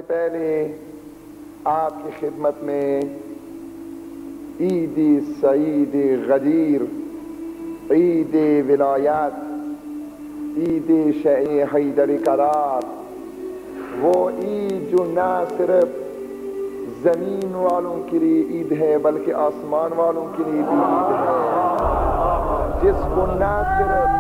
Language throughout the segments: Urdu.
پہلے آپ کی خدمت میں عید سعید غدیر، عید ولایت، عید شیع حیدر قرار، وہ عید جو نہ صرف زمین والوں کے لیے عید ہے بلکہ آسمان والوں کے لیے بھی عید ہے، جس کو نہ صرف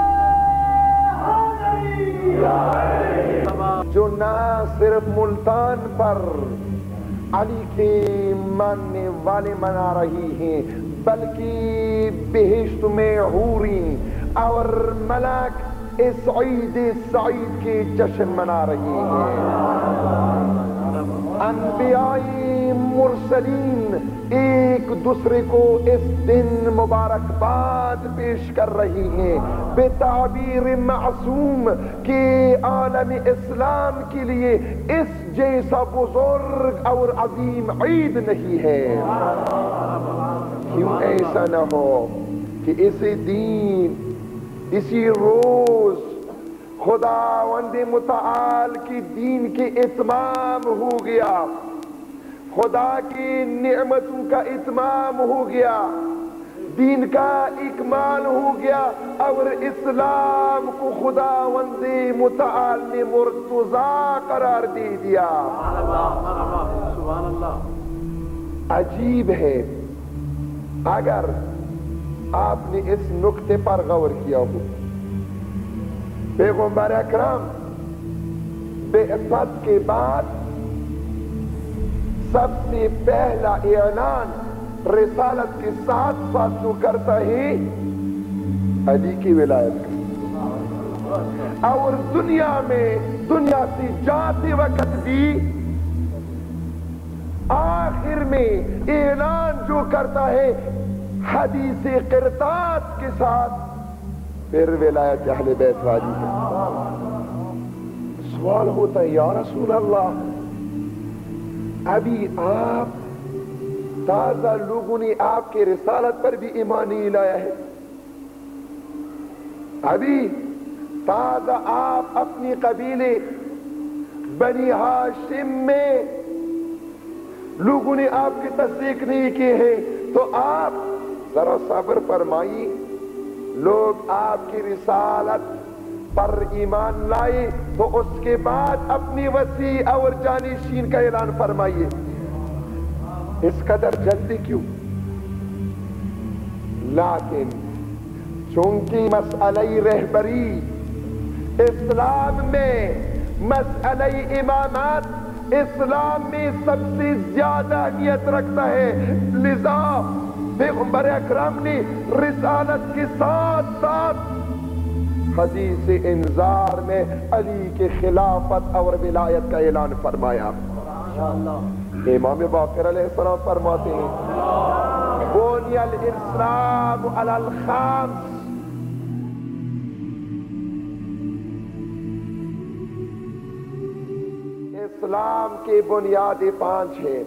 ملتان پر علی کے ماننے والے منا رہی ہیں بلکہ بہشت میں حوریں اور ملائک اس عید سعید کے جشن منا رہی ہیں۔ انبیاء مرسلین ایک دوسرے کو اس دن مبارکباد پیش کر رہی ہیں بے تعبیر معصوم کہ عالم اسلام کے لیے اس جیسا بزرگ اور عظیم عید نہیں ہے۔ کیوں ایسا نہ ہو کہ اسی دین، اسی روز خداوند متعال کی دین کے اتمام ہو گیا، خدا کی نعمتوں کا اتمام ہو گیا، دین کا اکمال ہو گیا اور اسلام کو خداوند متعال نے مرتضی قرار دے دیا۔ عجیب ہے اگر آپ نے اس نکتے پر غور کیا ہو، پیغمبر اکرم بعثت کے بعد سب سے پہلا اعلان رسالت کے ساتھ ساتھ جو کرتا ہے علی کی ولایت کا، اور دنیا سے جاتے وقت بھی آخر میں اعلان جو کرتا ہے حدیث قرطاس کے ساتھ پھر ولایت اہل بیت والی ہے۔ سوال ہوتا ہے یا رسول اللہ، ابھی آپ تازہ لوگوں نے آپ کے رسالت پر بھی ایمان نہیں لایا ہے، ابھی تازہ آپ اپنی قبیلے بنی ہاشم میں لوگوں نے آپ کی تصدیق نہیں کی ہے، تو آپ ذرا صبر فرمائیے، لوگ آپ کی رسالت پر ایمان لائے تو اس کے بعد اپنی وسیع اور جانشین کا اعلان فرمائیے، اس قدر جلدی کیوں؟ لیکن چونکہ مسئلہ رہبری اسلام میں، مسئلہ امامت اسلام میں سب سے زیادہ اہمیت رکھتا ہے، لذا پیغمبر اکرم نے رسالت کے ساتھ ساتھ حدیث انذار میں علی کے خلافت اور ولایت کا اعلان فرمایا۔ امام باقر علیہ السلام فرماتے ہیں بنی الاسلام علی الخمس، اسلام کے بنیادی 5 ہیں،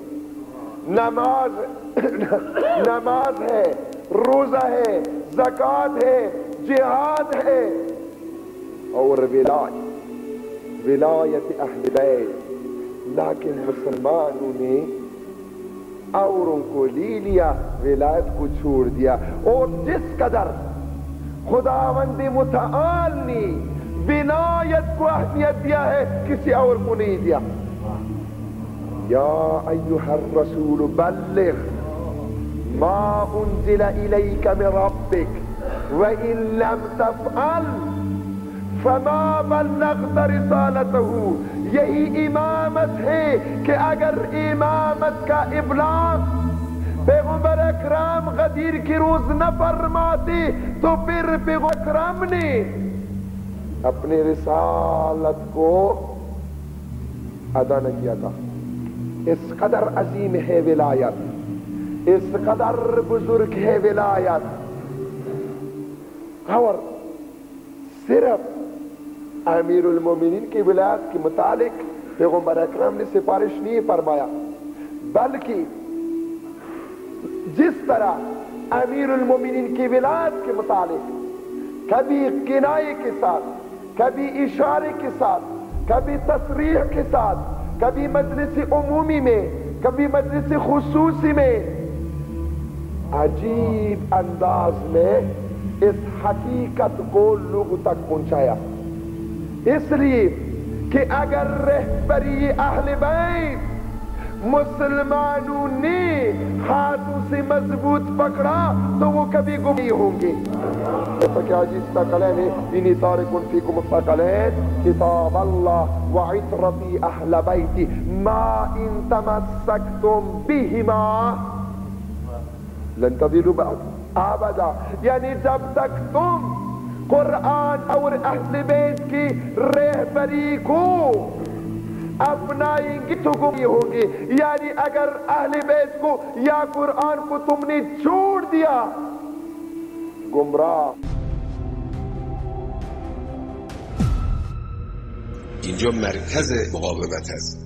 نماز ہے، روزہ ہے، زکوٰۃ ہے، جہاد ہے اور ولایت اہل بیت۔ لیکن مسلمانوں نے اوروں کو لے لیا، ولایت کو چھوڑ دیا، اور جس قدر خداوند متعال نے ولایت کو اہمیت دیا ہے کسی اور کو نہیں دیا۔ یا ایھا الرسول بلغ ما انزل الیک من ربک وَإِن لَمْ تَفْعَلْ فَمَا بَلَّغْتَ رِسَالَتَهُ۔ یہی امامت ہے کہ اگر امامت کا ابلاغ پیغمبر اکرم غدیر کی روز نہ فرماتے تو پھر پیغمبر اکرم نے اپنی رسالت کو ادا نہ کیا تھا۔ اس قدر عظیم ہے ولایت، اس قدر بزرگ ہے ولایت، اور صرف امیر المومنین کی ولایت کے متعلق پیغمبر اکرم نے سفارش نہیں فرمایا، بلکہ جس طرح امیر المومنین کی ولایت کے متعلق کبھی کنایے کے ساتھ، کبھی اشارے کے ساتھ، کبھی تصریح کے ساتھ، کبھی مجلس عمومی میں، کبھی مجلس خصوصی میں عجیب انداز میں اس حقیقت کو لوگوں تک پہنچایا. اس لیے کہ اگر رہبری اہل بیت مسلمانوں نے ہاتھوں سے مضبوط پکڑا تو وہ کبھی گم نہیں ہوں گے. جیسا کہ عزیز ثقلین انی تارک فیکم الثقلین کتاب اللہ وعطرتی اہل بیتی ما ان تمسکتم بہما لن تضلوا بعد ابدا. یعنی جب تک تم قرآن اور اہل بیت کی رہبری کو اپنائیں گے تو گم ہوں گے. یعنی اگر اہل بیت کو یا قرآن کو تم نے چھوڑ دیا گمراہ. اینجا مرکز مقاومت هست.